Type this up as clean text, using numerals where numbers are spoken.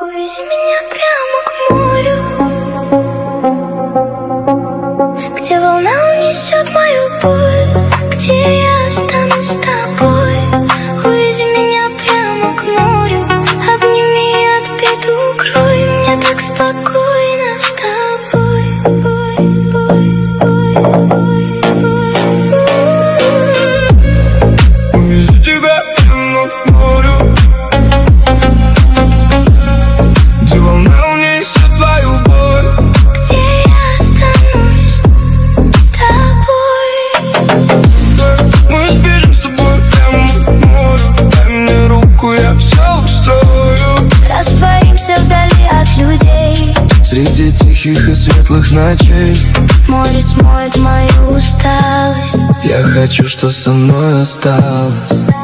Увези меня прямо к морю, где волна унесет мою боль, где я останусь с тобой. Увези меня прямо к морю, обними, отпеть, укрой. Мне так спокойно с тобой. Увези тебя прямо к морю, где волна унесет твою боль, где я останусь с тобой. мы сбежим с тобой прямо к морю. Дай мне руку, я все устрою. Растворимся вдали от людей, Среди тихих и светлых ночей. море смоет мою усталость. Я хочу, что со мной осталось.